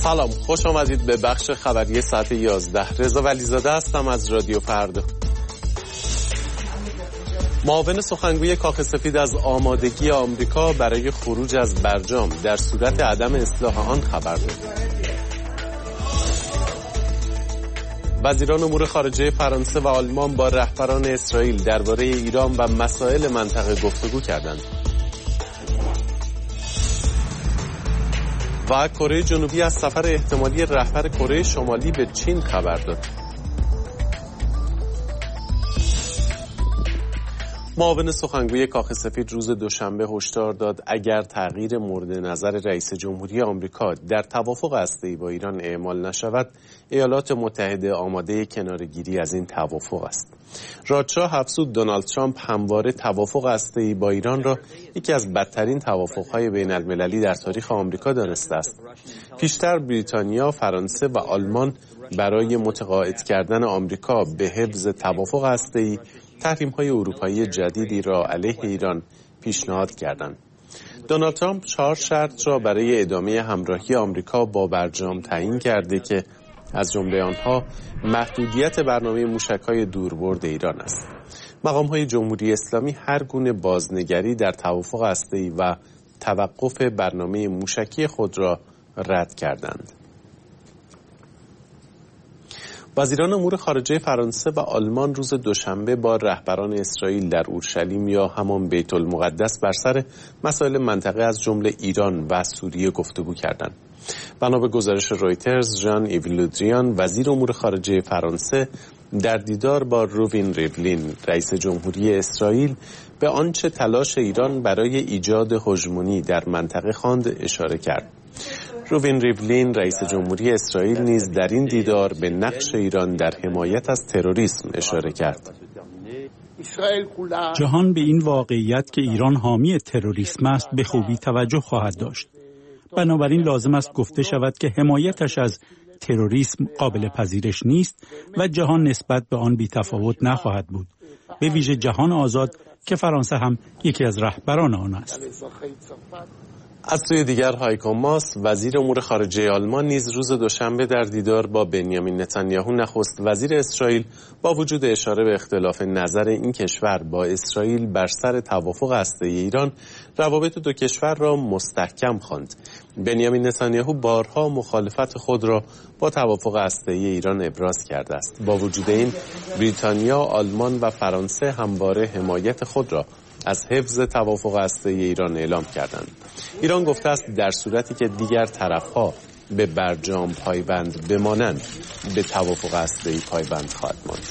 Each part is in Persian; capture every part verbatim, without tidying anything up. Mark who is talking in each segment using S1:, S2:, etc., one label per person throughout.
S1: سلام، خوش آمدید به بخش خبری ساعت یازده. رضا ولیزاده هستم از رادیو فردا. معاون سخنگوی کاخ سفید از آمادگی آمریکا برای خروج از برجام در صورت عدم اصلاح آن خبر داد. وزیران امور خارجه فرانسه و آلمان با رهبران اسرائیل درباره ایران و مسائل منطقه گفتگو کردند. و کره جنوبی از سفر احتمالی رهبر کره شمالی به چین خبر داد. معاون سخنگوی کاخ سفید روز دوشنبه هشدار داد اگر تغییر مورد نظر رئیس جمهوری آمریکا در توافق هسته‌ای با ایران اعمال نشود، ایالات متحده آماده کناره‌گیری از این توافق است. رادشاه افزود دونالد ترامپ همواره توافق هسته‌ای با ایران را یکی از بدترین توافق‌های بین‌المللی در تاریخ آمریکا دانسته است. پیشتر بریتانیا، فرانسه و آلمان برای متقاعد کردن آمریکا به حفظ توافق هسته‌ای تحریم‌های اروپایی جدیدی را علیه ایران پیشنهاد کردند. دونالد ترامپ چهار شرط را برای ادامه همراهی آمریکا با برجام تعیین کرده که از جمله آنها محدودیت برنامه موشک‌های دوربرد ایران است. مقام‌های جمهوری اسلامی هر گونه بازنگری در توافق هسته‌ای و توقف برنامه موشکی خود را رد کردند. وزیران امور خارجه فرانسه و آلمان روز دوشنبه با رهبران اسرائیل در اورشلیم یا همان بیت المقدس بر سر مسائل منطقه از جمله ایران و سوریه گفتگو کردند. بنا به گزارش رویترز، ژان ایو له دریان وزیر امور خارجه فرانسه در دیدار با روین ریولین رئیس جمهوری اسرائیل به آنچه تلاش ایران برای ایجاد هژمونی در منطقه خواند اشاره کرد. روین ریولین رئیس جمهوری اسرائیل نیز در این دیدار به نقش ایران در حمایت از تروریسم اشاره کرد.
S2: جهان به این واقعیت که ایران حامی تروریسم است به خوبی توجه خواهد داشت. بنابراین لازم است گفته شود که حمایتش از تروریسم قابل پذیرش نیست و جهان نسبت به آن بی‌تفاوت نخواهد بود، به ویژه جهان آزاد که فرانسه هم یکی از رهبران آن است.
S1: از سوی دیگر هایکو ماس وزیر امور خارجه آلمان نیز روز دوشنبه در دیدار با بنیامین نتانیاهو نخست وزیر اسرائیل با وجود اشاره به اختلاف نظر این کشور با اسرائیل بر سر توافق هسته‌ای ایران روابط دو کشور را مستحکم خواند. بنیامین نتانیاهو بارها مخالفت خود را با توافق هسته‌ای ایران ابراز کرده است. با وجود این بریتانیا، آلمان و فرانسه همواره حمایت خود را از حفظ توافق هسته‌ای ایران اعلام کردند. ایران گفته است در صورتی که دیگر طرف‌ها به برجام پایبند بمانند به توافق هسته‌ای پایبند خواهد ماند.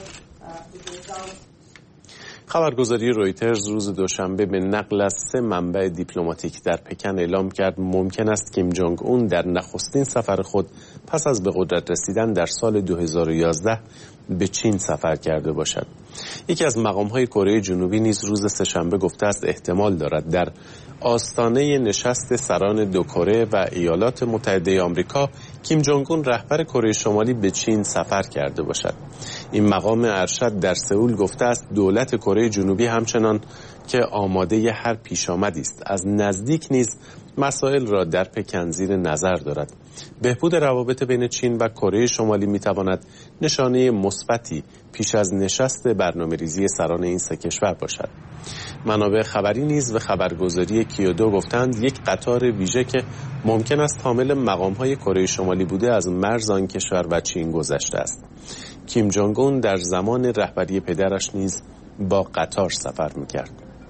S1: خبرگزاری رویترز روز دوشنبه به نقل از سه منبع دیپلماتیک در پکن اعلام کرد ممکن است کیم جونگ اون در نخستین سفر خود پس از به قدرت رسیدن در سال دو هزار و یازده به چین سفر کرده باشد. یکی از مقام‌های کره جنوبی نیز روز سه‌شنبه گفته است احتمال دارد در آستانه نشست سران دو کره و ایالات متحده آمریکا کیم جونگ اون رهبر کره شمالی به چین سفر کرده باشد. این مقام ارشد در سئول گفته است دولت کره جنوبی همچنان که آماده هر پیشامدی است از نزدیک نیز مسائل را در پکن زیر نظر دارد. بهبود روابط بین چین و کره شمالی میتواند نشانه مثبتی پیش از نشست برنامه‌ریزی سران این سه کشور باشد. منابع خبری نیز به خبرگزاری کیودو گفتند یک قطار ویژه که ممکن است حامل مقام‌های کره شمالی بوده از مرز آن کشور و چین گذشته است. کیم جونگ اون در زمان رهبری پدرش نیز با قطار سفر می‌کرد.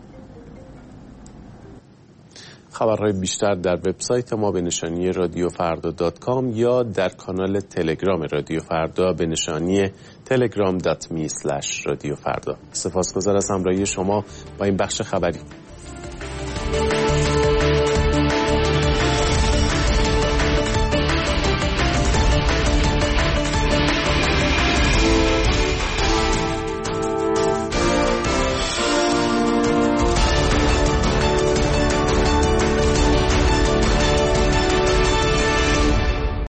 S1: خبرهای بیشتر در وبسایت ما به نشانی رادیو فردا دات کام یا در کانال تلگرام رادیو فردا به نشانی تلگرام دات می اسلش رادیو فردا. سپاسگزار از همراهی شما با این بخش خبری.